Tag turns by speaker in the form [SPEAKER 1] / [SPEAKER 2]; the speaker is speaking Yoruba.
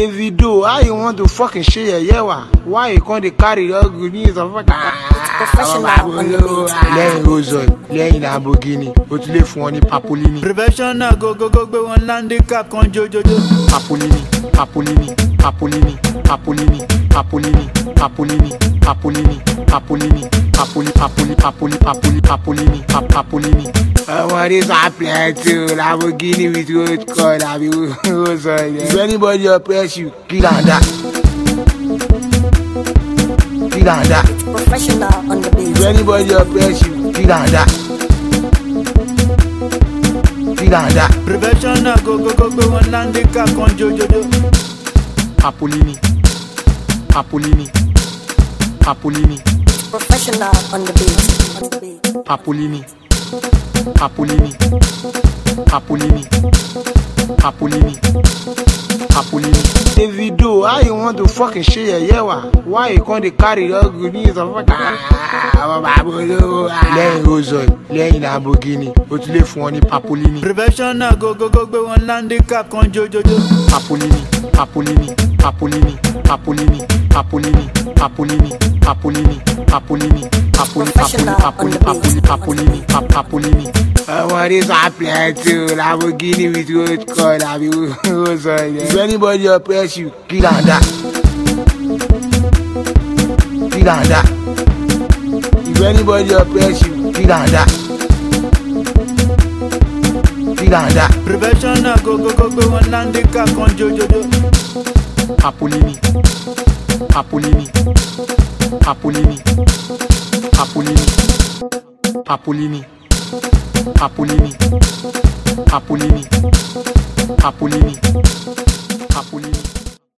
[SPEAKER 1] Davido, how you want to fucking share your yawa? Why you can't carry your good news of
[SPEAKER 2] Professional on the beat.
[SPEAKER 1] Lẹ́yìn Rozoy, lẹ́yìn Lamborghini, o tún lè fún ọ ní Papolini.
[SPEAKER 3] Professional go gbé wọn handicap kan jojojo.
[SPEAKER 1] Papolini, Papolini, Papolini, Papolini, Papolini, Papolini, Papolini, Papolini, Papolini, Papolini. Ọmọ this are plenty, Lamborghini with road code, àbí Rozoy. If anybody oppress you, kill and that. Kill and that.
[SPEAKER 2] Professional on the beat.
[SPEAKER 1] If anybody oppress you, kill and that. Kill and that.
[SPEAKER 3] Professional go gbé wọn handicap kan jojojo.
[SPEAKER 1] Papolini, Papolini, Papolini,
[SPEAKER 2] Professional on the beat.
[SPEAKER 1] Papolini, Papolini, Papolini, Papolini, Papolini. Davido, how you want to fucking share your yawa? Why you can't carry your good news of Lẹ́yìn Rozoy, lẹ́yìn Lamborghini, o tún lè fún ọ ní Papolini.
[SPEAKER 3] Professional go gbé wọn handicap kan jojojo.
[SPEAKER 1] Papolini, Papolini, Papolini, Papolini, Papolini, Papolini, Papolini, Papolini, Papolini, Papolini. Ọmọ this are plenty, Lamborghini with road code, àbí Rozoy. If anybody oppress you, kill and that. Kill and that. If anybody oppress you, kill and that. Kill and that.
[SPEAKER 3] Professional go gbé wọn handicap kan jojojo.
[SPEAKER 1] Papolini, Papolini, Papolini, Papolini, Papolini, Papolini, Papolini, Papolini, Papolini.